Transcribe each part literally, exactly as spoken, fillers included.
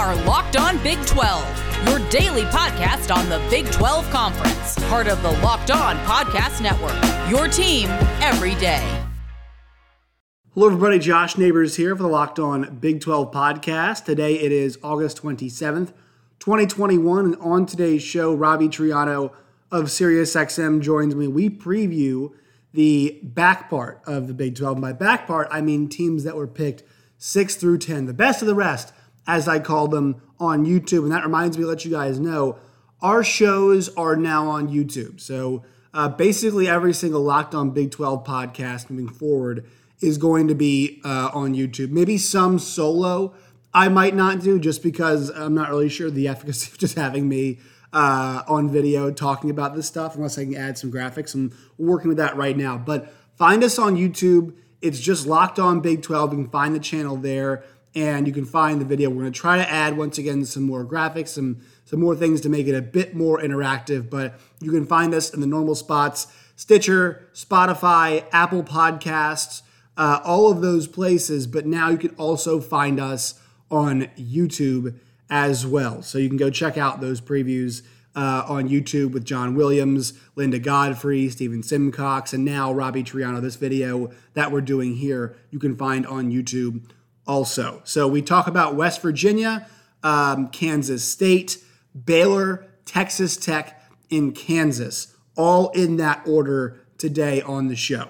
are Locked On Big twelve, your daily podcast on the Big twelve Conference, part of the Locked On Podcast Network, your team every day. Hello, everybody. Josh Neighbors here for the Locked On Big twelve podcast. Today it is August twenty-seventh, twenty twenty-one, and on today's show, Robbie Triano of SiriusXM joins me. We preview the back part of the Big twelve. By back part, I mean teams that were picked six through ten, the best of the rest, as I call them, on YouTube. And that reminds me to let you guys know, our shows are now on YouTube. So uh, basically every single Locked On Big twelve podcast moving forward is going to be uh, on YouTube. Maybe some solo I might not do, just because I'm not really sure the efficacy of just having me uh, on video talking about this stuff, unless I can add some graphics. I'm working with that right now. But find us on YouTube. It's just Locked On Big twelve. You can find the channel there, and you can find the video. We're going to try to add, once again, some more graphics, some, some more things to make it a bit more interactive. But you can find us in the normal spots: Stitcher, Spotify, Apple Podcasts, uh, all of those places. But now you can also find us on YouTube as well. So you can go check out those previews uh, on YouTube with John Williams, Linda Godfrey, Stephen Simcox, and now Robbie Triano. This video that we're doing here, you can find on YouTube also. So we talk about West Virginia, um, Kansas State, Baylor, Texas Tech, and Kansas, all in that order today on the show.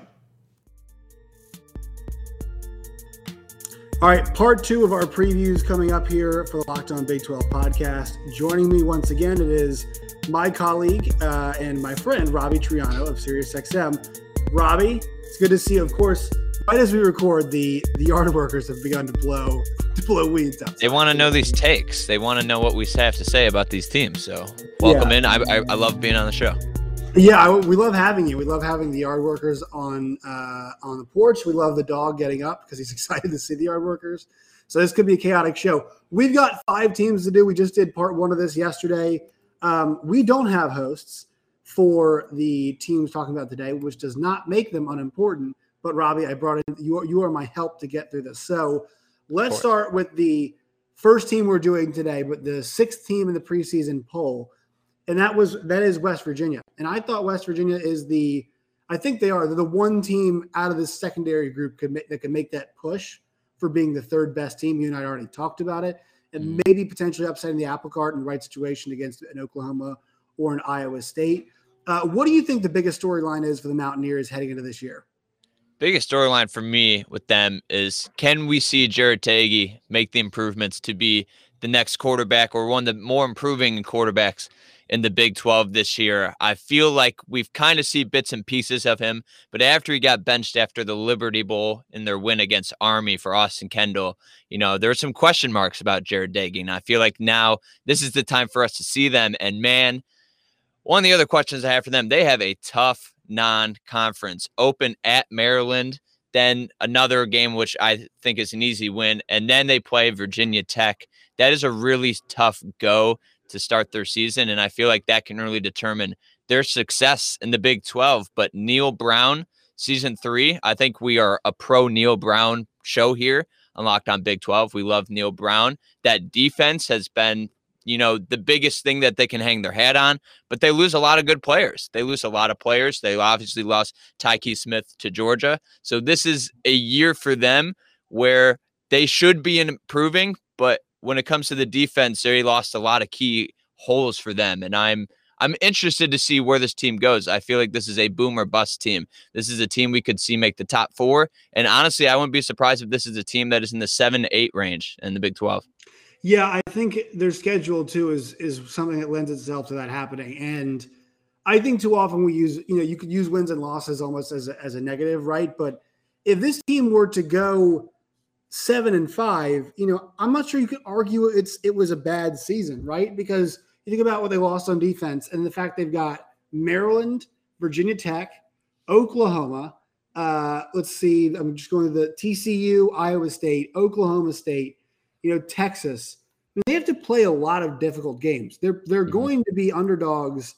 All right, part two of our previews coming up here for the Locked On Big twelve podcast. Joining me once again, it is my colleague uh, and my friend, Robbie Triano of SiriusXM. Robbie, it's good to see you. Of course, right as we record, the, the yard workers have begun to blow to blow weeds out. They want to know these takes. They want to know what we have to say about these teams. So welcome yeah. in. I, I I love being on the show. Yeah, I, we love having you. We love having the yard workers on uh, on the porch. We love the dog getting up because he's excited to see the yard workers. So this could be a chaotic show. We've got five teams to do. We just did part one of this yesterday. Um, we don't have hosts for the teams talking about today, which does not make them unimportant. But Robbie, I brought in you. Are, you are my help to get through this. So let's start with the first team we're doing today, but the sixth team in the preseason poll. And that was that is West Virginia. And I thought West Virginia is the, I think they are, they're the one team out of this secondary group could make, that can make that push for being the third best team. You and I already talked about it. And mm-hmm. maybe potentially upsetting the apple cart in the right situation against an Oklahoma or an Iowa State. Uh, what do you think the biggest storyline is for the Mountaineers heading into this year? Biggest storyline for me with them is, can we see Jarret Doege make the improvements to be the next quarterback or one of the more improving quarterbacks in the Big twelve this year? I feel like we've kind of seen bits and pieces of him, but after he got benched after the Liberty Bowl in their win against Army for Austin Kendall, you know, there are some question marks about Jarret Doege, and I feel like now this is the time for us to see them. And man, one of the other questions I have for them, they have a tough non-conference open at Maryland, then another game which I think is an easy win, and then they play Virginia Tech. That is a really tough go to start their season, and I feel like that can really determine their success in the Big twelve. But Neil Brown, season three, I think we are a pro Neil Brown show here on Locked On Big twelve. We love Neil Brown. That defense has been, you know, the biggest thing that they can hang their hat on, but they lose a lot of good players. They lose a lot of players. They obviously lost Tyke Smith to Georgia. So this is a year for them where they should be improving, but when it comes to the defense, they lost a lot of key holes for them. And I'm I'm interested to see where this team goes. I feel like this is a boom or bust team. This is a team we could see make the top four. And honestly, I wouldn't be surprised if this is a team that is in the seven to eight range in the Big twelve. Yeah, I think their schedule too is is something that lends itself to that happening. And I think too often we use, you know, you could use wins and losses almost as a, as a negative, right? But if this team were to go seven and five, you know, I'm not sure you could argue it's it was a bad season, right? Because you think about what they lost on defense and the fact they've got Maryland, Virginia Tech, Oklahoma. Uh, let's see, I'm just going to the T C U, Iowa State, Oklahoma State, you know, Texas. I mean, they have to play a lot of difficult games. They're they're mm-hmm. going to be underdogs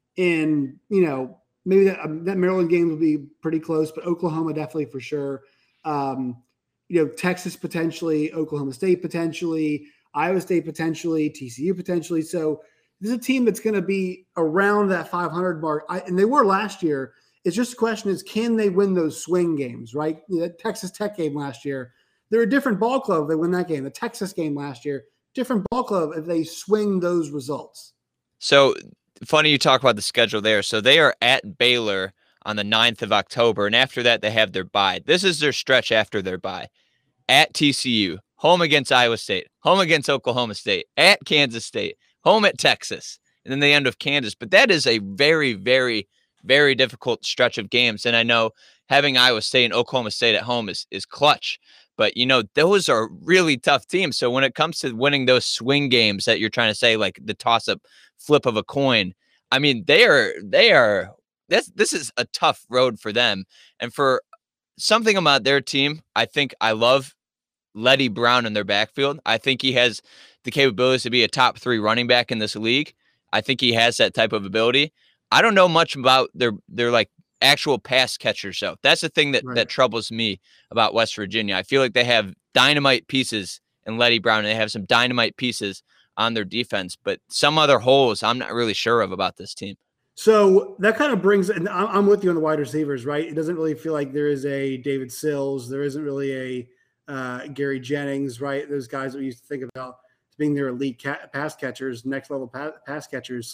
in, you know, maybe that, um, that Maryland game will be pretty close, but Oklahoma definitely for sure. Um, you know, Texas potentially, Oklahoma State potentially. Iowa State potentially, T C U potentially. So this is a team that's going to be around that five hundred mark. I, and they were last year. It's just the question is, can they win those swing games, right? The Texas Tech game last year, they're a different ball club if they win that game. The Texas game last year, different ball club if they swing those results. So funny you talk about the schedule there. So they are at Baylor on the ninth of October, and after that they have their bye. This is their stretch after their bye. At T C U, home against Iowa State, home against Oklahoma State, at Kansas State, home at Texas, and then they end with Kansas. But that is a very, very, very difficult stretch of games. And I know having Iowa State and Oklahoma State at home is, is clutch. But, you know, those are really tough teams. So when it comes to winning those swing games that you're trying to say, like the toss-up flip of a coin, I mean, they are, they are, this, this is a tough road for them. And for something about their team, I think I love Letty Brown in their backfield. I think he has the capabilities to be a top three running back in this league. I think he has that type of ability. I don't know much about their, their like actual pass catchers, though. That's the thing that, right. that troubles me about West Virginia. I feel like they have dynamite pieces in Letty Brown, and they have some dynamite pieces on their defense, but some other holes I'm not really sure of about this team. So that kind of brings, and I'm with you on the wide receivers, right? It doesn't really feel like there is a David Sills. There isn't really a uh, Gary Jennings, right? Those guys that we used to think about being their elite ca- pass catchers, next level pa- pass catchers.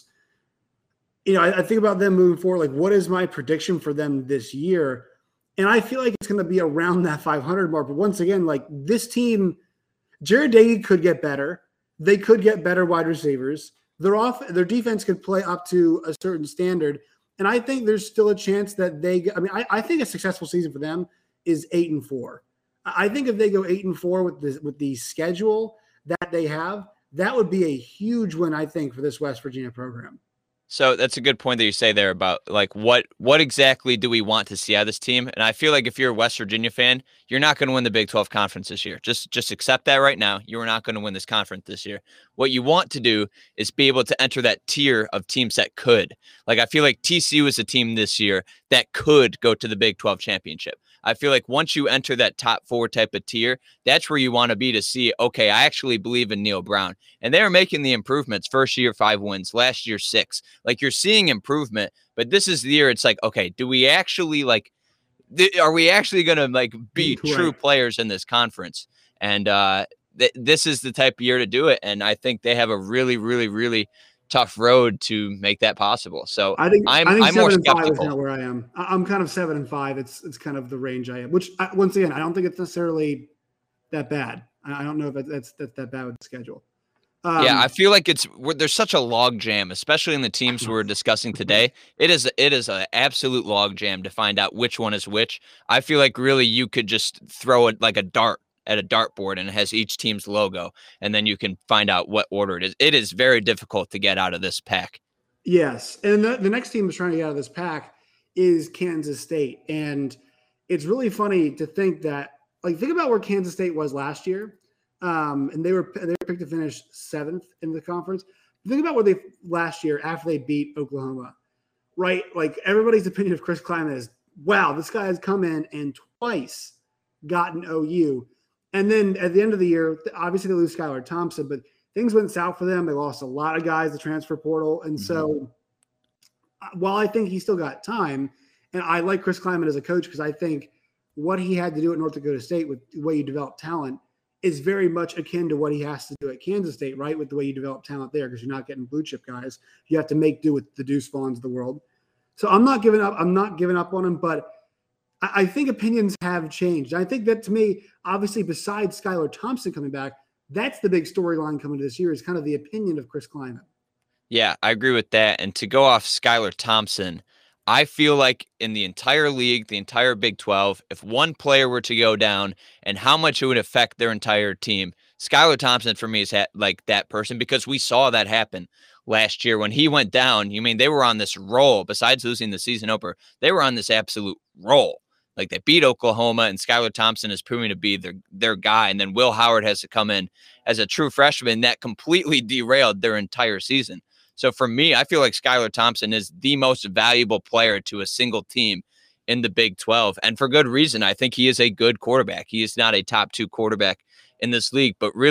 You know, I, I think about them moving forward. Like, what is my prediction for them this year? And I feel like it's going to be around that five hundred mark. But once again, like this team, Jared Dagey could get better. They could get better wide receivers. Their off, their defense could play up to a certain standard. And I think there's still a chance that they, I mean, I, I think a successful season for them is eight and four. I think if they go eight and four with the, with the schedule that they have, that would be a huge win, I think, for this West Virginia program. So that's a good point that you say there about like what what exactly do we want to see out of this team? And I feel like if you're a West Virginia fan, you're not going to win the Big twelve conference this year. Just just accept that right now. You are not going to win this conference this year. What you want to do is be able to enter that tier of teams that could. Like I feel like T C U is a team this year that could go to the Big twelve championship. I feel like once you enter that top four type of tier, that's where you want to be to see, okay, I actually believe in Neal Brown. And they're making the improvements. First year, five wins. Last year, six. Like you're seeing improvement, but this is the year it's like, okay, do we actually like, th- are we actually going to like be Right. true players in this conference? And uh, th- this is the type of year to do it. And I think they have a really, really, really tough road to make that possible. So I think I'm, I think I'm seven more and five is skeptical. not where I am. I- I'm kind of seven and five. It's it's kind of the range I am. Which I, once again, I don't think it's necessarily that bad. I I don't know if that's that's, that's that bad with the schedule. Um, Yeah, I feel like it's we're, there's such a log jam, especially in the teams we're discussing today. It is it is an absolute log jam to find out which one is which. I feel like really you could just throw it like a dart at a dartboard and it has each team's logo, and then you can find out what order it is. It is very difficult to get out of this pack. Yes, and the, the next team that's trying to get out of this pack is Kansas State, and it's really funny to think that like think about where Kansas State was last year. Um, and they were they were picked to finish seventh in the conference. Think about where they last year after they beat Oklahoma, right? Like everybody's opinion of Chris Klieman is, wow, this guy has come in and twice gotten O U. And then at the end of the year, obviously they lose Skylar Thompson, but things went south for them. They lost a lot of guys to transfer portal. And mm-hmm. so while I think he still got time, and I like Chris Klieman as a coach because I think what he had to do at North Dakota State with the way you develop talent is very much akin to what he has to do at Kansas State, right? With the way you develop talent there, because you're not getting blue chip guys. You have to make do with the Deuce Vaughns of the world. So I'm not giving up. I'm not giving up on him, but I, I think opinions have changed. I think that to me, obviously, besides Skylar Thompson coming back, that's the big storyline coming to this year is kind of the opinion of Chris Klieman. Yeah, I agree with that. And to go off Skylar Thompson, I feel like in the entire league, the entire Big twelve, if one player were to go down and how much it would affect their entire team, Skylar Thompson for me is ha- like that person because we saw that happen last year when he went down. You mean they were on this roll besides losing the season opener. They were on this absolute roll. Like they beat Oklahoma and Skylar Thompson is proving to be their, their guy. And then Will Howard has to come in as a true freshman that completely derailed their entire season. So for me, I feel like Skylar Thompson is the most valuable player to a single team in the Big twelve. And for good reason. I think he is a good quarterback. He is not a top two quarterback in this league, but really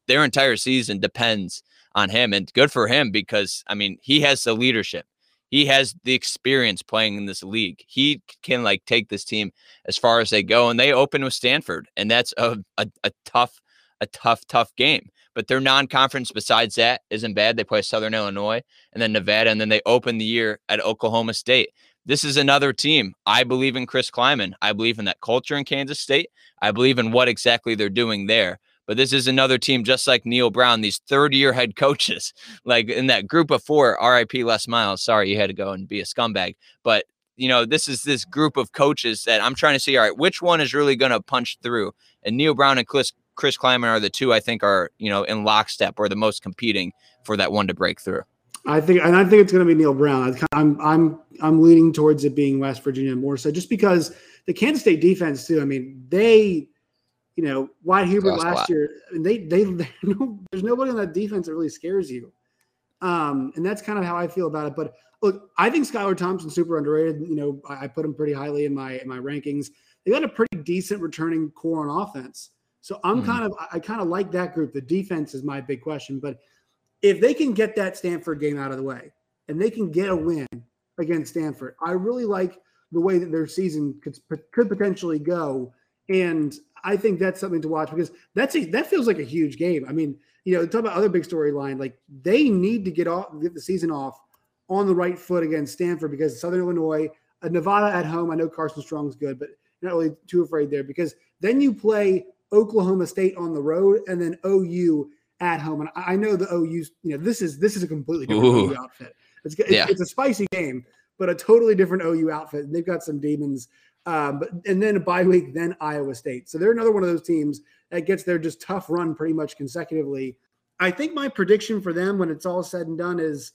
their entire season depends on him, and good for him because, I mean, he has the leadership. He has the experience playing in this league. He can like take this team as far as they go, and they open with Stanford, and that's a, a, a tough, a tough, tough game. But their non-conference besides that isn't bad. They play Southern Illinois and then Nevada, and then they open the year at Oklahoma State. This is another team. I believe in Chris Klieman. I believe in that culture in Kansas State. I believe in what exactly they're doing there. But this is another team just like Neal Brown, these third-year head coaches, like in that group of four, R I P Les Miles. Sorry, you had to go and be a scumbag. But, you know, this is this group of coaches that I'm trying to see, all right, which one is really going to punch through? And Neal Brown and Chris, Chris Klieman are the two I think are, you know, in lockstep or the most competing for that one to break through. I think, and I think it's going to be Neal Brown. I'm, I'm, I'm leaning towards it being West Virginia more so, just because the Kansas State defense too. I mean, they, you know, Wyatt Hubert last year, they, they, they no, there's nobody on that defense that really scares you, um, and that's kind of how I feel about it. But look, I think Skylar Thompson's super underrated. You know, I, I put him pretty highly in my in my rankings. They got a pretty decent returning core on offense, so I'm mm-hmm. kind of I kind of like that group. The defense is my big question, but if they can get that Stanford game out of the way and they can get a win against Stanford, I really like the way that their season could, could potentially go. And I think that's something to watch because that's a, that feels like a huge game. I mean, you know, talk about other big storyline, like they need to get off, get the season off on the right foot against Stanford because Southern Illinois, uh, Nevada at home. I know Carson Strong's good, but you're not really too afraid there because then you play Oklahoma State on the road and then O U at home. And I know the O U, you know, this is this is a completely different Ooh. O U outfit. It's, it's, yeah. it's a spicy game, but a totally different O U outfit. And they've got some demons. Um, but and then a bye week, then Iowa State. So they're another one of those teams that gets their just tough run pretty much consecutively. I think my prediction for them when it's all said and done is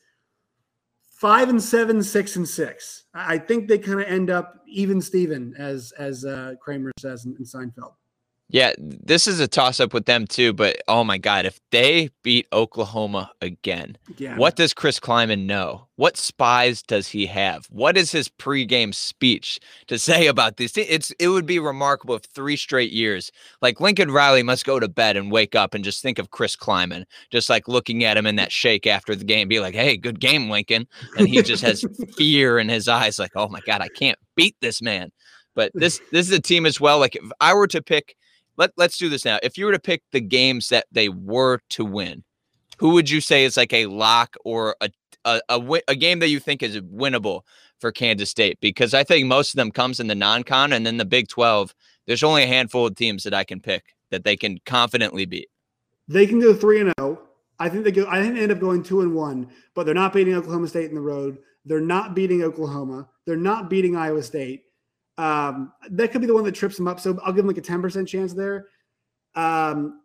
five and seven, six and six. I think they kind of end up even Steven, as as uh, Kramer says in, in Seinfeld. Yeah, this is a toss-up with them too, but oh my God, if they beat Oklahoma again, yeah. what does Chris Klieman know? What spies does he have? What is his pregame speech to say about this? It's it would be remarkable if three straight years, like Lincoln Riley must go to bed and wake up and just think of Chris Klieman, just like looking at him in that shake after the game, be like, hey, good game, Lincoln. And he just has fear in his eyes, like, oh my God, I can't beat this man. But this this is a team as well. Like if I were to pick, Let, let's do this now. If you were to pick the games that they were to win, who would you say is like a lock or a a, a, a game that you think is winnable for Kansas State? Because I think most of them comes in the non-con, and then the Big twelve, there's only a handful of teams that I can pick that they can confidently beat. They can go three and oh. I think they go. I think they end up going two and one, but they're not beating Oklahoma State in the road. They're not beating Oklahoma. They're not beating Iowa State. Um, that could be the one that trips them up. So I'll give them like a ten percent chance there. Um,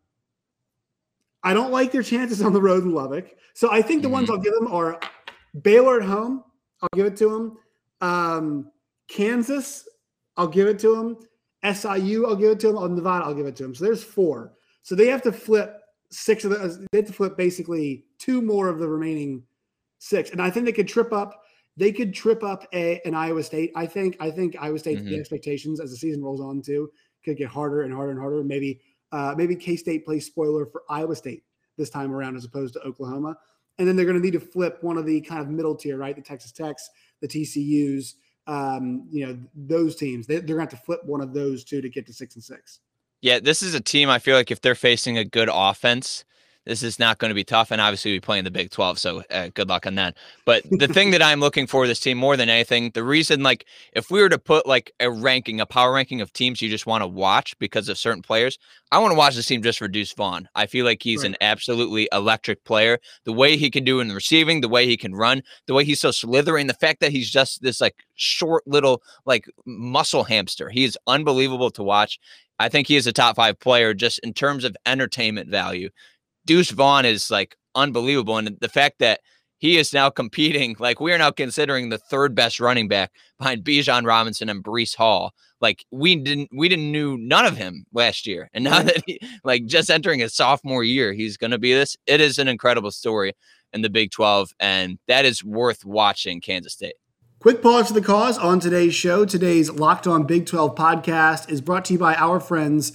I don't like their chances on the road in Lubbock. So I think the mm-hmm. ones I'll give them are Baylor at home. I'll give it to them. Um, Kansas, I'll give it to them. S I U, I'll give it to them. On Nevada, I'll give it to them. So there's four. So they have to flip six of the, they have to flip basically two more of the remaining six. And I think they could trip up They could trip up a, an Iowa State. I think I think Iowa State, mm-hmm. the expectations as the season rolls on too, could get harder and harder and harder. Maybe uh, maybe K-State plays spoiler for Iowa State this time around as opposed to Oklahoma. And then they're going to need to flip one of the kind of middle tier, right? The Texas Techs, the T C Us, um, you know, those teams. They, they're going to have to flip one of those two to get to six and six. Yeah, this is a team I feel like if they're facing a good offense, this is not going to be tough, and obviously we play in the Big twelve, so uh, good luck on that. But the thing that I'm looking for this team more than anything, the reason, like, if we were to put, like, a ranking, a power ranking of teams you just want to watch because of certain players, I want to watch this team just for Deuce Vaughn. I feel like he's right. an absolutely electric player. The way he can do in the receiving, the way he can run, the way he's so slithering, the fact that he's just this, like, short little, like, muscle hamster. He is unbelievable to watch. I think he is a top five player just in terms of entertainment value. Deuce Vaughn is like unbelievable. And the fact that he is now competing, like we are now considering the third best running back behind Bijan Robinson and Breece Hall. Like we didn't, we didn't knew none of him last year. And now that he like just entering his sophomore year, he's going to be this. It is an incredible story in the Big twelve. And that is worth watching Kansas State. Quick pause for the cause on today's show. Today's Locked On Big twelve podcast is brought to you by our friends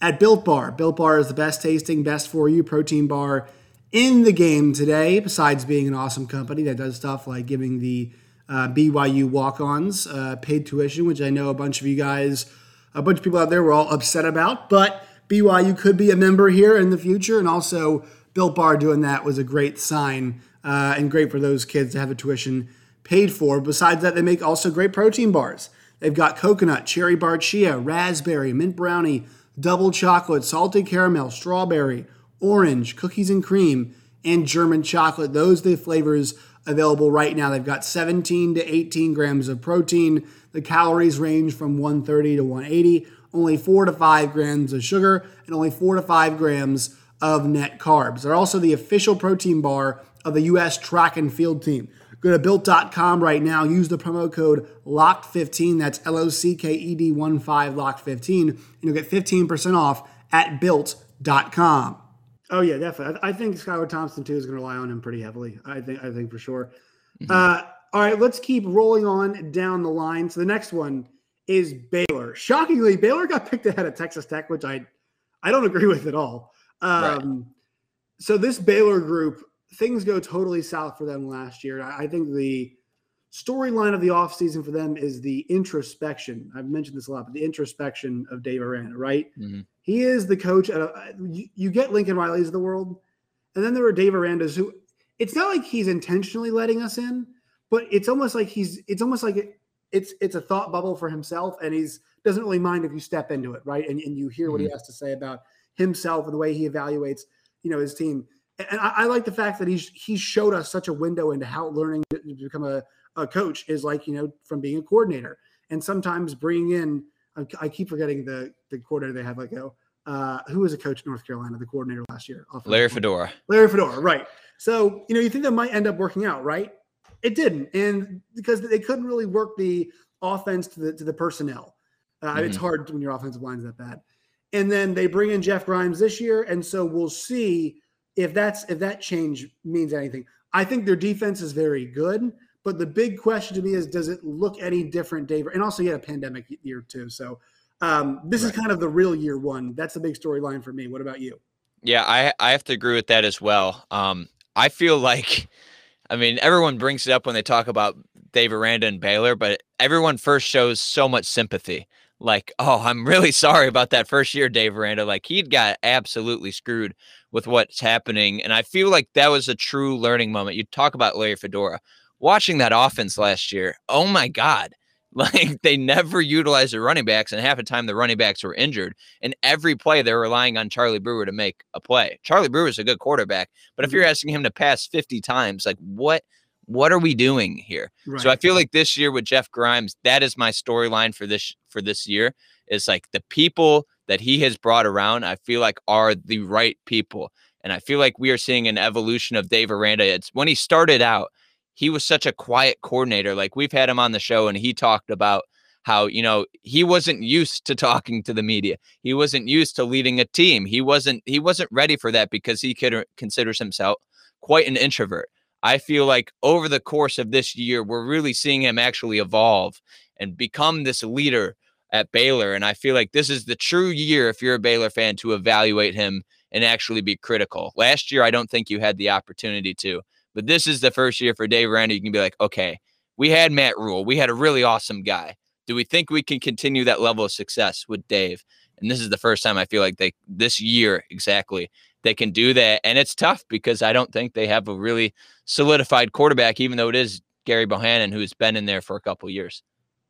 at Built Bar. Built Bar is the best tasting, best for you protein bar in the game today, besides being an awesome company that does stuff like giving the uh, B Y U walk-ons uh, paid tuition, which I know a bunch of you guys, a bunch of people out there were all upset about, but B Y U could be a member here in the future, and also Built Bar doing that was a great sign uh, and great for those kids to have a tuition paid for. Besides that, they make also great protein bars. They've got coconut, cherry bar chia, raspberry, mint brownie, double chocolate, salted caramel, strawberry, orange, cookies and cream, and German chocolate. Those are the flavors available right now. They've got seventeen to eighteen grams of protein. The calories range from one thirty to one eighty. Only four to five grams of sugar and only four to five grams of net carbs. They're also the official protein bar of the U S track and field team. Go to built dot com right now. Use the promo code locked fifteen. That's L O C K E D one five, locked fifteen. And you'll get fifteen percent off at built dot com. Oh, yeah, definitely. I think Skylar Thompson, too, is going to rely on him pretty heavily. I think I think for sure. Mm-hmm. Uh, all right, let's keep rolling on down the line. So the next one is Baylor. Shockingly, Baylor got picked ahead of Texas Tech, which I, I don't agree with at all. Um, right. So this Baylor group, things go totally south for them last year. I think the storyline of the offseason for them is the introspection. I've mentioned this a lot, but the introspection of Dave Aranda, right? Mm-hmm. He is the coach. At a, you, you get Lincoln Riley's of the world, and then there are Dave Arandas who it's not like he's intentionally letting us in, but it's almost like he's it's almost like it, it's it's a thought bubble for himself, and he's doesn't really mind if you step into it, right? And, and you hear mm-hmm. what he has to say about himself and the way he evaluates, you know, his team. And I, I like the fact that he's he showed us such a window into how learning to become a, a coach is like, you know, from being a coordinator. And sometimes bringing in, I, I keep forgetting the the coordinator they had, like, oh, uh, who was a coach in North Carolina, the coordinator last year? Larry Fedora. Larry Fedora, right. So, you know, you think that might end up working out, right? It didn't. And because they couldn't really work the offense to the to the personnel. Uh, mm-hmm. It's hard when your offensive line is that bad. And then they bring in Jeff Grimes this year, and so we'll see if that's if that change means anything. I think their defense is very good, but the big question to me is, does it look any different, Dave? And also, you had a pandemic year too, so um, this right. is kind of the real year one. That's the big storyline for me. What about you? Yeah, I I have to agree with that as well. Um, I feel like, I mean, everyone brings it up when they talk about Dave Aranda and Baylor, but everyone first shows so much sympathy. Like, oh, I'm really sorry about that first year, Dave Aranda. Like, he'd got absolutely screwed with what's happening. And I feel like that was a true learning moment. You talk about Larry Fedora. Watching that offense last year, oh, my God. Like, they never utilized the running backs, and half the time the running backs were injured. And every play, they're relying on Charlie Brewer to make a play. Charlie Brewer is a good quarterback, but if you're asking him to pass fifty times, like, what what are we doing here? Right. So I feel like this year with Jeff Grimes, that is my storyline for this for this year. Is like the people that he has brought around, I feel like are the right people. And I feel like we are seeing an evolution of Dave Aranda. It's when he started out, he was such a quiet coordinator. Like, we've had him on the show and he talked about how, you know, he wasn't used to talking to the media. He wasn't used to leading a team. He wasn't, he wasn't ready for that because he could, considers himself quite an introvert. I feel like over the course of this year, we're really seeing him actually evolve and become this leader at Baylor. And I feel like this is the true year, if you're a Baylor fan, to evaluate him and actually be critical. Last year, I don't think you had the opportunity to. But this is the first year for Dave Aranda. You can be like, okay, we had Matt Rule. We had a really awesome guy. Do we think we can continue that level of success with Dave? And this is the first time I feel like they, this year exactly, they can do that. And it's tough because I don't think they have a really solidified quarterback, even though it is Gary Bohannon, who's been in there for a couple of years.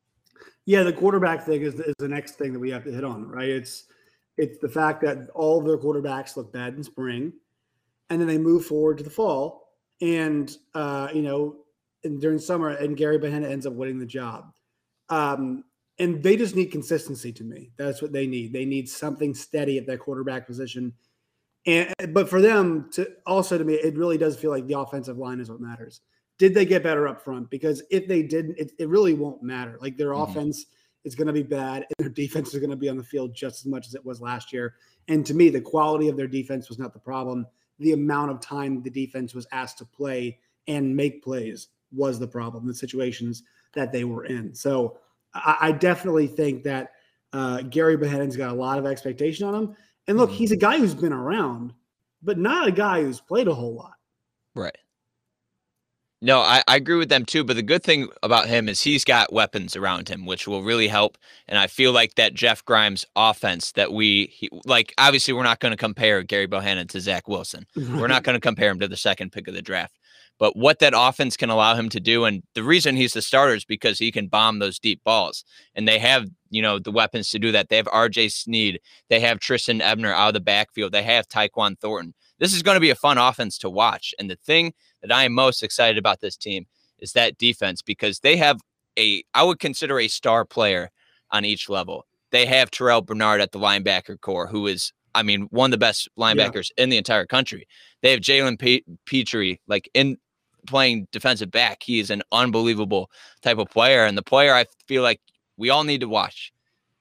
Yeah, the quarterback thing is, is the next thing that we have to hit on, right? It's it's the fact that all of their quarterbacks look bad in spring, and then they move forward to the fall. And, uh, you know, and during summer, and Gary Bohannon ends up winning the job. Um, and they just need consistency to me. That's what they need. They need something steady at that quarterback position. And but for them to also, to me, it really does feel like the offensive line is what matters. Did they get better up front? Because if they didn't, it, it really won't matter. Like, their mm-hmm. offense is going to be bad, and their defense is going to be on the field just as much as it was last year. And to me, the quality of their defense was not the problem. The amount of time the defense was asked to play and make plays was the problem, the situations that they were in. So I, I definitely think that Uh, Gary Bohannon's got a lot of expectation on him. And look, he's a guy who's been around, but not a guy who's played a whole lot. Right. No, I, I agree with them too. But the good thing about him is he's got weapons around him, which will really help. And I feel like that Jeff Grimes offense that we he, like, obviously, we're not going to compare Gary Bohannon to Zach Wilson. We're not going to compare him to the second pick of the draft. But what that offense can allow him to do, and the reason he's the starter is because he can bomb those deep balls. And they have, you know, the weapons to do that. They have R J Sneed. They have Tristan Ebner out of the backfield. They have Tyquan Thornton. This is going to be a fun offense to watch. And the thing that I am most excited about this team is that defense, because they have a, I would consider a star player on each level. They have Terrell Bernard at the linebacker core, who is, I mean, one of the best linebackers yeah. in the entire country. They have Jalen P- Petrie, like in playing defensive back. He is an unbelievable type of player. And the player I feel like we all need to watch,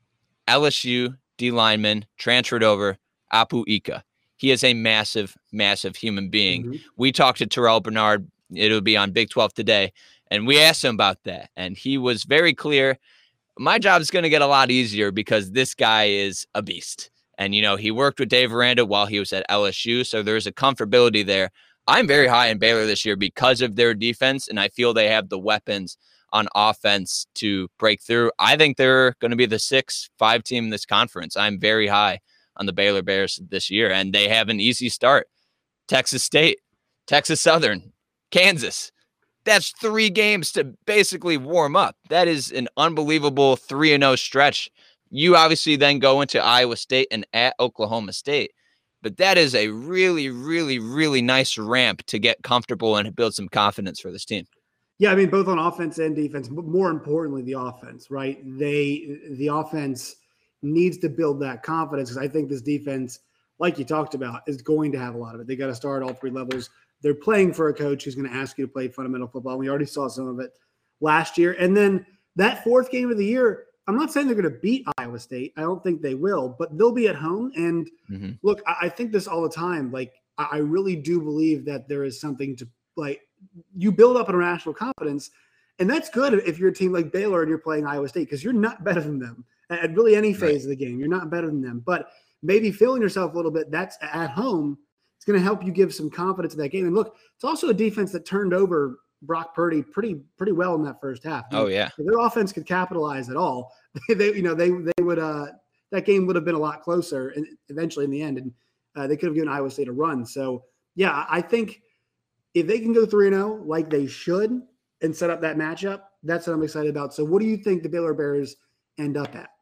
L S U D lineman, transferred over, Apu Ika. He is a massive, massive human being. Mm-hmm. We talked to Terrell Bernard. It'll be on Big twelve today. And we asked him about that. And he was very clear. My job is going to get a lot easier because this guy is a beast. And, you know, he worked with Dave Aranda while he was at L S U. So there's a comfortability there. I'm very high in Baylor this year because of their defense. And I feel they have the weapons on offense to break through. I think they're going to be the six, five team in this conference. I'm very high on the Baylor Bears this year, and they have an easy start. Texas State, Texas Southern, Kansas. That's three games to basically warm up. That is an unbelievable three and oh stretch. You obviously then go into Iowa State and at Oklahoma State, but that is a really, really, really nice ramp to get comfortable and build some confidence for this team. Yeah, I mean, both on offense and defense, but more importantly, the offense, right? They, the offense needs to build that confidence because I think this defense, like you talked about, is going to have a lot of it. They got to start all three levels. They're playing for a coach who's going to ask you to play fundamental football. We already saw some of it last year. And then that fourth game of the year, I'm not saying they're going to beat Iowa State. I don't think they will, but they'll be at home. And mm-hmm. look, I, I think this all the time. Like, I, I really do believe that there is something to, like, you build up an irrational confidence. And that's good if you're a team like Baylor and you're playing Iowa State because you're not better than them. At really any phase right. of the game, you're not better than them. But maybe feeling yourself a little bit, that's at home. It's going to help you give some confidence in that game. And look, it's also a defense that turned over Brock Purdy pretty pretty well in that first half. Oh yeah, if their offense could capitalize at all, they, they you know they they would uh that game would have been a lot closer and eventually in the end, and uh, they could have given Iowa State a run. So yeah, I think if they can go three and zero like they should and set up that matchup, that's what I'm excited about. So what do you think the Baylor Bears end up at?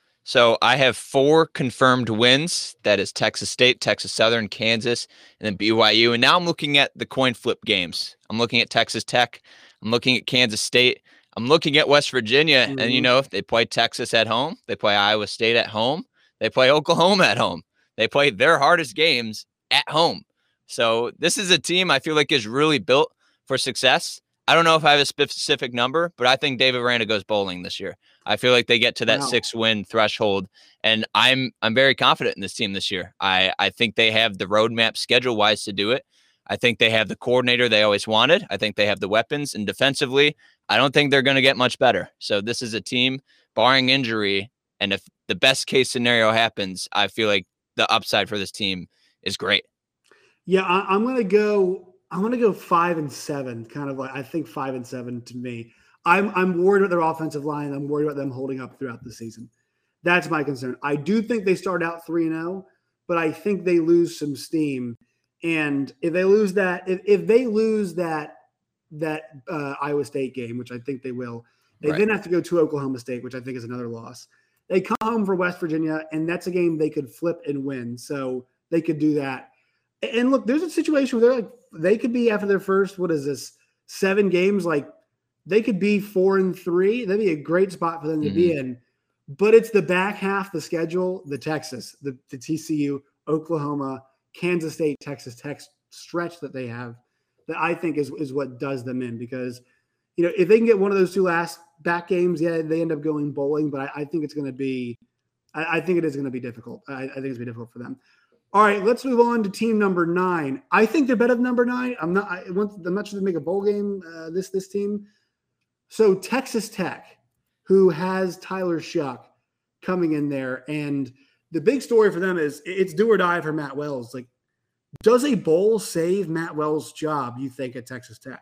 So I have four confirmed wins. That is Texas State, Texas Southern, Kansas, and then B Y U. And now I'm looking at the coin flip games. I'm looking at Texas Tech. I'm looking at Kansas State. I'm looking at West Virginia. Mm-hmm. And, you know, if they play Texas at home, they play Iowa State at home, they play Oklahoma at home. They play their hardest games at home. So this is a team I feel like is really built for success. I don't know if I have a specific number, but I think David Aranda goes bowling this year. I feel like they get to that wow. six win threshold, and I'm I'm very confident in this team this year. I, I think they have the roadmap schedule wise to do it. I think they have the coordinator they always wanted. I think they have the weapons, and defensively, I don't think they're going to get much better. So this is a team, barring injury, and if the best case scenario happens, I feel like the upside for this team is great. Yeah, I, I'm going to go. I'm going to go five and seven. Kind of like I think five and seven to me. I'm I'm worried about their offensive line. I'm worried about them holding up throughout the season. That's my concern. I do think they start out three and zero, but I think they lose some steam. And if they lose that, if, if they lose that that uh, Iowa State game, which I think they will, they right. then have to go to Oklahoma State, which I think is another loss. They come home for West Virginia, and that's a game they could flip and win. So they could do that. And look, there's a situation where they're like they could be after their first what is this seven games like. They could be four and three. That'd be a great spot for them to mm-hmm. be in. But it's the back half, the schedule, the Texas, the, the T C U, Oklahoma, Kansas State, Texas Tech stretch that they have that I think is, is what does them in. Because, you know, if they can get one of those two last back games, yeah, they end up going bowling. But I, I think it's going to be I, – I think it is going to be difficult. I, I think it's going to be difficult for them. All right, let's move on to team number nine. I think they're better than number nine. I'm not I, I'm not sure they make a bowl game, uh, this this team. So Texas Tech, who has Tyler Shuck, coming in there. And the big story for them is it's do or die for Matt Wells. Like, does a bowl save Matt Wells' job, you think, at Texas Tech?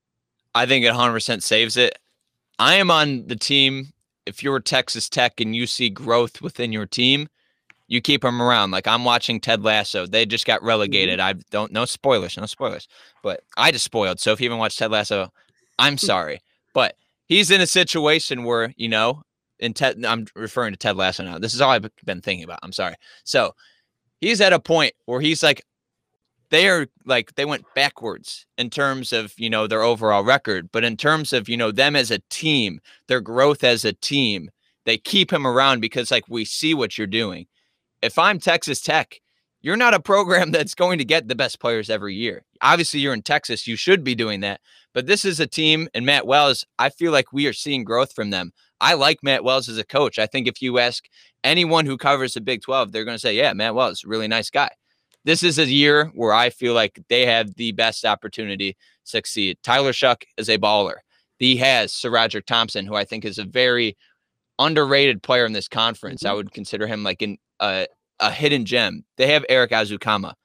I think it one hundred percent saves it. I am on the team. If you're Texas Tech and you see growth within your team, you keep them around. Like, I'm watching Ted Lasso. They just got relegated. Mm-hmm. I don't, no spoilers, no spoilers. But I just spoiled. So if you haven't watched Ted Lasso, I'm sorry. But he's in a situation where, you know, in Ted, I'm referring to Ted Lasso now. This is all I've been thinking about. I'm sorry. So he's at a point where he's like, they are like, they went backwards in terms of, you know, their overall record. But in terms of, you know, them as a team, their growth as a team, they keep him around because, like, we see what you're doing. If I'm Texas Tech, you're not a program that's going to get the best players every year. Obviously, you're in Texas. You should be doing that. But this is a team, and Matt Wells, I feel like we are seeing growth from them. I like Matt Wells as a coach. I think if you ask anyone who covers the Big twelve, they're going to say, yeah, Matt Wells, really nice guy. This is a year where I feel like they have the best opportunity to succeed. Tyler Shough is a baller. He has SaRodorick Thompson, who I think is a very underrated player in this conference. Mm-hmm. I would consider him like an, uh, a hidden gem. They have Eric Azukama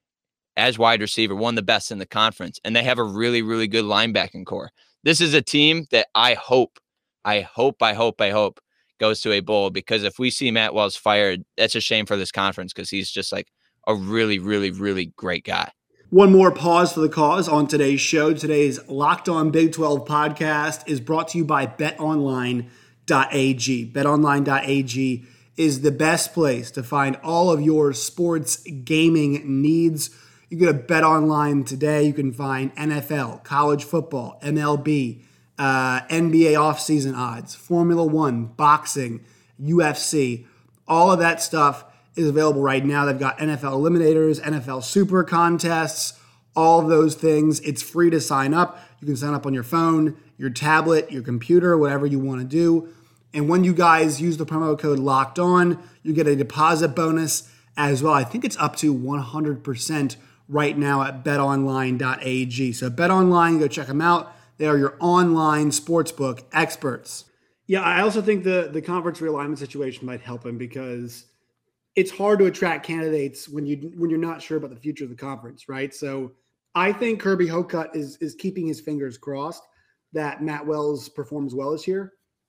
as wide receiver, one of the best in the conference, and they have a really, really good linebacking core. This is a team that I hope, I hope, I hope, I hope goes to a bowl, because if we see Matt Wells fired, that's a shame for this conference because he's just like a really, really, really great guy. One more pause for the cause on today's show. Today's Locked On Big twelve podcast is brought to you by bet online dot a g. bet online dot a g is the best place to find all of your sports gaming needs. You go to BetOnline today. You can find N F L, college football, M L B, uh, N B A offseason odds, Formula One, boxing, U F C. All of that stuff is available right now. They've got N F L Eliminators, N F L Super Contests, all of those things. It's free to sign up. You can sign up on your phone, your tablet, your computer, whatever you want to do. And when you guys use the promo code Locked On, you get a deposit bonus as well. I think it's up to one hundred percent right now at bet online dot a g. So BetOnline, go check them out. They are your online sportsbook experts. Yeah, I also think the, the conference realignment situation might help him because it's hard to attract candidates when you when you're not sure about the future of the conference, right? So I think Kirby Hocutt is is keeping his fingers crossed that Matt Wells performs well this year.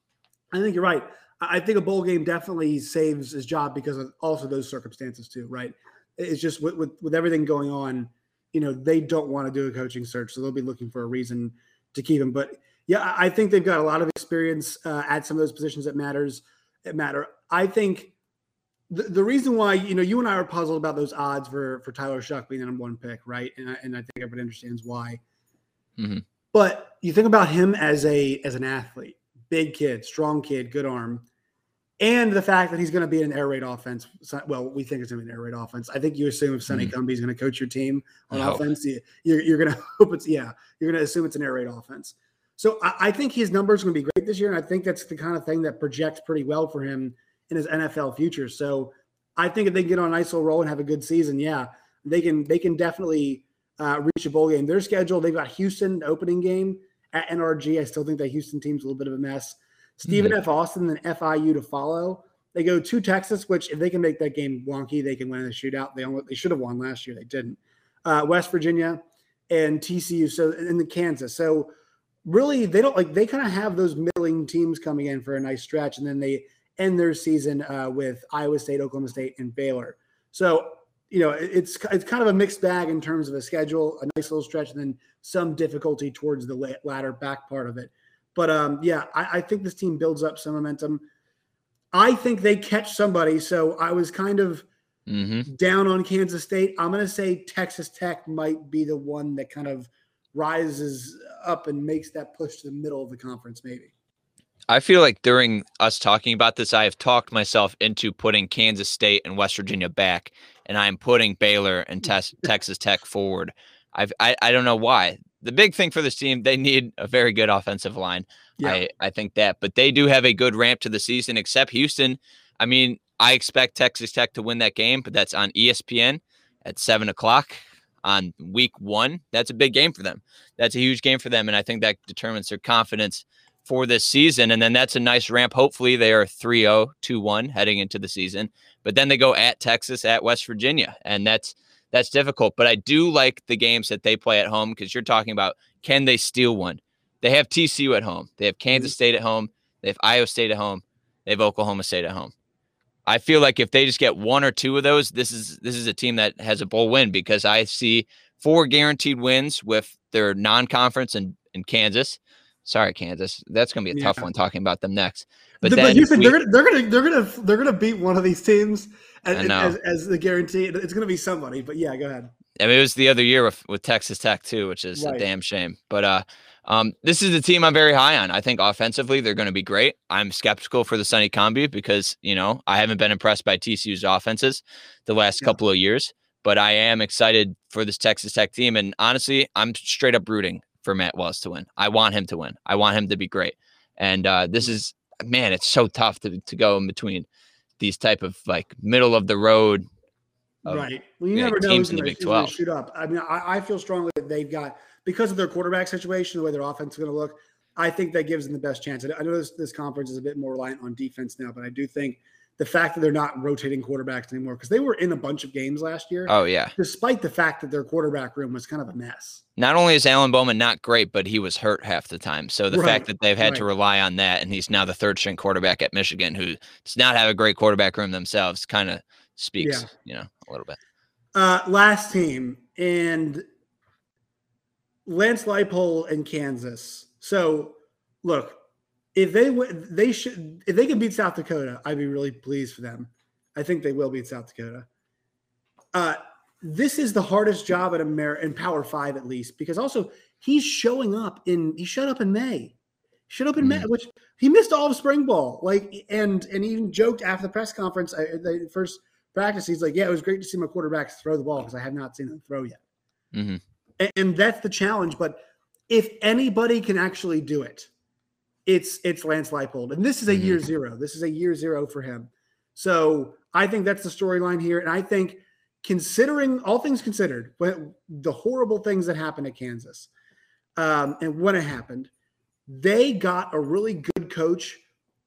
I think you're right. I think a bowl game definitely saves his job because of also those circumstances too, right? It's just with, with, with everything going on, you know, they don't want to do a coaching search, so they'll be looking for a reason to keep him. But yeah, I think they've got a lot of experience uh, at some of those positions that matters. That matter. I think the, the reason why, you know, you and I are puzzled about those odds for for Tyler Shough being the number one pick, right? And I, and I think everybody understands why. Mm-hmm. But you think about him as a as an athlete, big kid, strong kid, good arm. And the fact that he's going to be in an air raid offense. Well, we think it's going to be an air raid offense. I think you assume if Sonny mm-hmm. Cumbie is going to coach your team on no. offense, you're, you're going to hope it's, yeah, you're going to assume it's an air raid offense. So I, I think his numbers are going to be great this year. And I think that's the kind of thing that projects pretty well for him in his N F L future. So I think if they get on a nice little roll and have a good season, yeah, they can, they can definitely uh, reach a bowl game. Their schedule, they've got Houston opening game at N R G. I still think that Houston team's a little bit of a mess. Stephen mm-hmm. F. Austin and F I U to follow. They go to Texas, which if they can make that game wonky, they can win in the shootout. They only, they should have won last year. They didn't. Uh, West Virginia and T C U. So in the Kansas. So really, they don't like. They kind of have those middling teams coming in for a nice stretch, and then they end their season uh, with Iowa State, Oklahoma State, and Baylor. So you know it's it's kind of a mixed bag in terms of a schedule, a nice little stretch, and then some difficulty towards the latter back part of it. But, um, yeah, I, I think this team builds up some momentum. I think they catch somebody. So I was kind of mm-hmm. down on Kansas State. I'm going to say Texas Tech might be the one that kind of rises up and makes that push to the middle of the conference maybe. I feel like during us talking about this, I have talked myself into putting Kansas State and West Virginia back, and I'm putting Baylor and te- Texas Tech forward. I've, I I don't know why. The big thing for this team, they need a very good offensive line. Yeah. I, I think that, but they do have a good ramp to the season, except Houston. I mean, I expect Texas Tech to win that game, but that's on E S P N at seven o'clock on week one. That's a big game for them. That's a huge game for them. And I think that determines their confidence for this season. And then that's a nice ramp. Hopefully they are three oh, two one heading into the season. But then they go at Texas, at West Virginia. And that's that's difficult. But I do like the games that they play at home, because you're talking about, can they steal one? They have T C U at home. They have Kansas State at home. They have Iowa State at home. They have Oklahoma State at home. I feel like if they just get one or two of those, this is this is a team that has a bowl win, because I see four guaranteed wins with their non-conference in, in Kansas. Sorry, Kansas. That's going to be a yeah. tough one talking about them next. But, but then you think we, they're gonna they're gonna they're gonna they're gonna beat one of these teams as, as, as the guarantee. It's going to be somebody. But yeah, go ahead. I mean, it was the other year with, with Texas Tech too, which is right. a damn shame. But uh, um, this is the team I'm very high on. I think offensively they're going to be great. I'm skeptical for the Sonny Combi because, you know, I haven't been impressed by T C U's offenses the last yeah. couple of years. But I am excited for this Texas Tech team. And honestly, I'm straight up rooting for Matt Wells to win. I want him to win. I want him to be great. And uh, this is, man, it's so tough to, to go in between these type of like middle of the road. Of, right. Well, you, you never know who's going to shoot up. I mean, I, I feel strongly that they've got, because of their quarterback situation, the way their offense is going to look, I think that gives them the best chance. I know this, this conference is a bit more reliant on defense now, but I do think the fact that they're not rotating quarterbacks anymore, because they were in a bunch of games last year. Oh, yeah. Despite the fact that their quarterback room was kind of a mess. Not only is Alan Bowman not great, but he was hurt half the time. So the right. fact that they've had right. to rely on that, and he's now the third string quarterback at Michigan, who does not have a great quarterback room themselves, kind of speaks, yeah. you know, a little bit. Uh, last team, and Lance Leipold in Kansas. So, look, if they w- they should if they can beat South Dakota, I'd be really pleased for them. I think they will beat South Dakota. Uh, this is the hardest job at Amer- in Power Five, at least, because also he's showing up in he showed up in May, he showed up in mm-hmm. May, which he missed all of spring ball. Like, and and he even joked after the press conference, I, the first practice, he's like, "Yeah, it was great to see my quarterbacks throw the ball because I have not seen them throw yet." Mm-hmm. And, and that's the challenge. But if anybody can actually do it, It's it's Lance Leipold. And this is a mm-hmm. year zero. This is a year zero for him. So I think that's the storyline here. And I think, considering all things considered, the horrible things that happened at Kansas um, and when it happened, they got a really good coach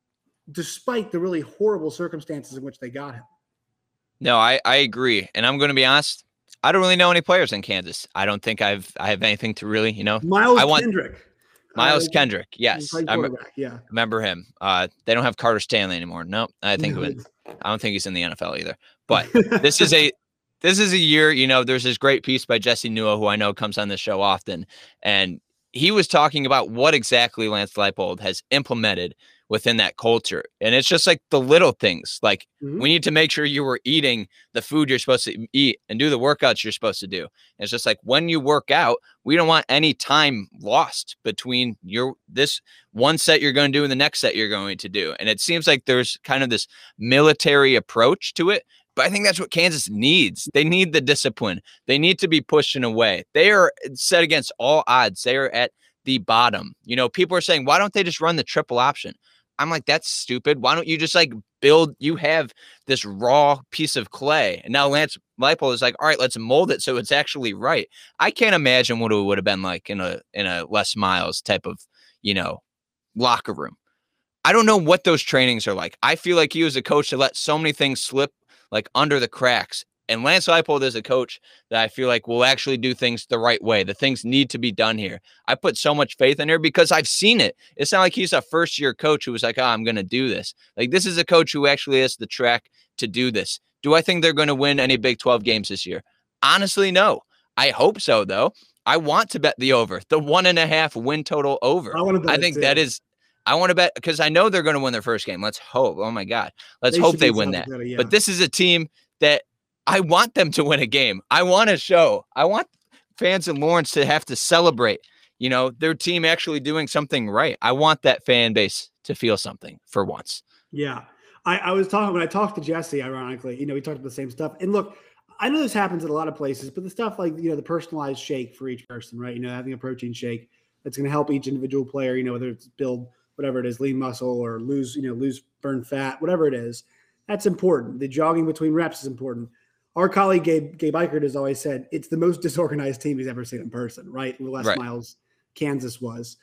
despite the really horrible circumstances in which they got him. No, I, I agree. And I'm going to be honest, I don't really know any players in Kansas. I don't think I've I have anything to really, you know. Miles I want, Kendrick. Miles uh, Kendrick, yes, I me- yeah, remember him. Uh, they don't have Carter Stanley anymore. No, I think no. Would, I don't think he's in the N F L either. But this is a this is a year. You know, there's this great piece by Jesse Newell, who I know comes on this show often, and he was talking about what exactly Lance Leipold has implemented within that culture. And it's just like the little things. Like mm-hmm. we need to make sure you were eating the food you're supposed to eat and do the workouts you're supposed to do. And it's just like when you work out, we don't want any time lost between your this one set you're going to do and the next set you're going to do. And it seems like there's kind of this military approach to it. But I think that's what Kansas needs. They need the discipline. They need to be pushing away. They are set against all odds. They are at the bottom. You know, people are saying, why don't they just run the triple option? I'm like, that's stupid. Why don't you just like build, you have this raw piece of clay. And now Lance Leipold is like, all right, let's mold it so it's actually right. I can't imagine what it would have been like in a in a Les Miles type of, you know, locker room. I don't know what those trainings are like. I feel like he was a coach that let so many things slip like under the cracks. And Lance Leipold is a coach that I feel like will actually do things the right way. The things need to be done here. I put so much faith in here because I've seen it. It's not like he's a first-year coach who was like, oh, I'm going to do this. Like, this is a coach who actually has the track to do this. Do I think they're going to win any Big twelve games this year? Honestly, no. I hope so, though. I want to bet the over, the one and a half win total over. I want to bet I think too. that is – I want to bet because I know they're going to win their first game. Let's hope. Oh, my God. Let's they hope they win that. Good, yeah. But this is a team that – I want them to win a game. I want a show. I want fans in Lawrence to have to celebrate, you know, their team actually doing something right. I want that fan base to feel something for once. Yeah. I, I was talking, when I talked to Jesse, ironically, you know, we talked about the same stuff. And look, I know this happens in a lot of places, but the stuff like, you know, the personalized shake for each person, right? You know, having a protein shake that's going to help each individual player, you know, whether it's build whatever it is, lean muscle or lose, you know, lose burn fat, whatever it is. That's important. The jogging between reps is important. Our colleague Gabe, Gabe Eichert has always said it's the most disorganized team he's ever seen in person, right? Les right. Miles, Kansas was.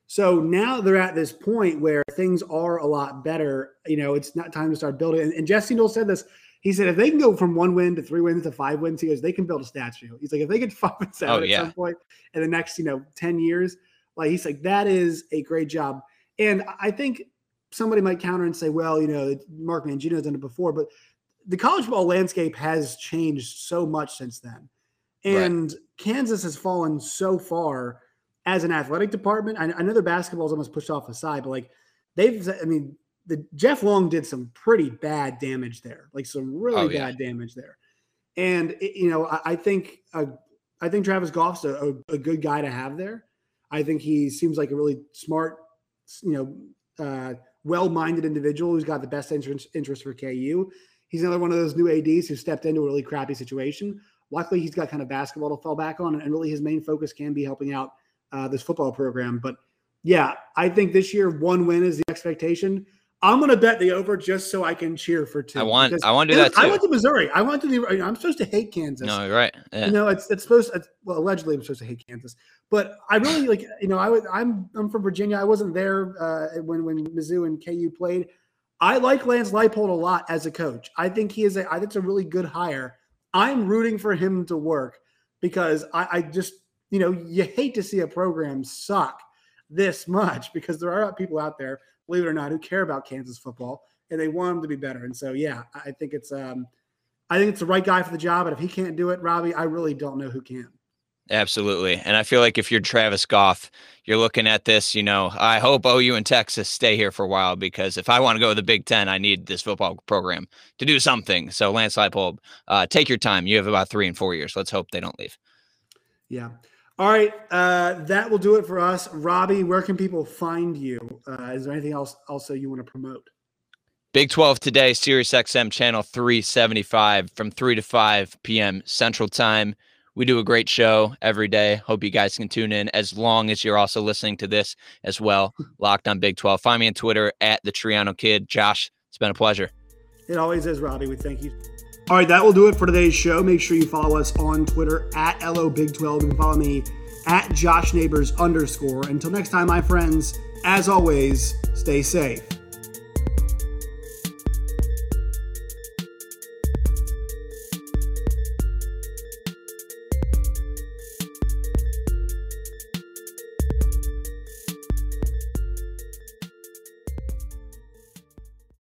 So now they're at this point where things are a lot better. You know, it's not time to start building. And, and Jesse Knoll said this. He said, if they can go from one win to three wins to five wins, he goes, they can build a statue. He's like, if they get five and seven oh, at yeah. some point in the next, you know, ten years, like he's like, that is a great job. And I think somebody might counter and say, well, you know, Mark Mangino's done it before, but the college football landscape has changed so much since then. And right. Kansas has fallen so far as an athletic department. I, I know their basketball is almost pushed off the side, but like they've, I mean, the Jeff Long did some pretty bad damage there, like some really oh, bad yeah. damage there. And, it, you know, I, I think, uh, I think Travis Goff's a, a, a good guy to have there. I think he seems like a really smart, you know, uh, well-minded individual who's got the best interest, interest for K U. He's another one of those new A Ds who stepped into a really crappy situation. Luckily, he's got kind of basketball to fall back on, and really his main focus can be helping out uh, this football program. But, yeah, I think this year one win is the expectation. I'm going to bet the over just so I can cheer for two. I want I want to do that too. I went to Missouri. I went to the – I'm supposed to hate Kansas. No, you're right. Yeah. You know, it's it's supposed to, well, allegedly I'm supposed to hate Kansas. But I really, like, you know, I would, I'm I'm from Virginia. I wasn't there uh, when, when Mizzou and K U played. I like Lance Leipold a lot as a coach. I think he is a – I think it's a really good hire. I'm rooting for him to work because I, I just – you know, you hate to see a program suck this much because there are people out there, believe it or not, who care about Kansas football and they want them to be better. And so, yeah, I think it's um, I think it's the right guy for the job. And if he can't do it, Robbie, I really don't know who can. Absolutely. And I feel like if you're Travis Goff, you're looking at this, you know, I hope O U and Texas stay here for a while because if I want to go to the Big Ten, I need this football program to do something. So Lance Leipold, uh, take your time. You have about three and four years. Let's hope they don't leave. Yeah. All right. Uh, that will do it for us. Robbie, where can people find you? Uh, is there anything else also you want to promote? Big twelve today, Sirius X M channel three seventy-five from three to five p.m. Central Time. We do a great show every day. Hope you guys can tune in as long as you're also listening to this as well. Locked on Big twelve. Find me on Twitter at the Triano Kid. Josh, it's been a pleasure. It always is, Robbie. We thank you. All right, that will do it for today's show. Make sure you follow us on Twitter at L O Big twelve and follow me at Josh Neighbors underscore. Until next time, my friends, as always, stay safe.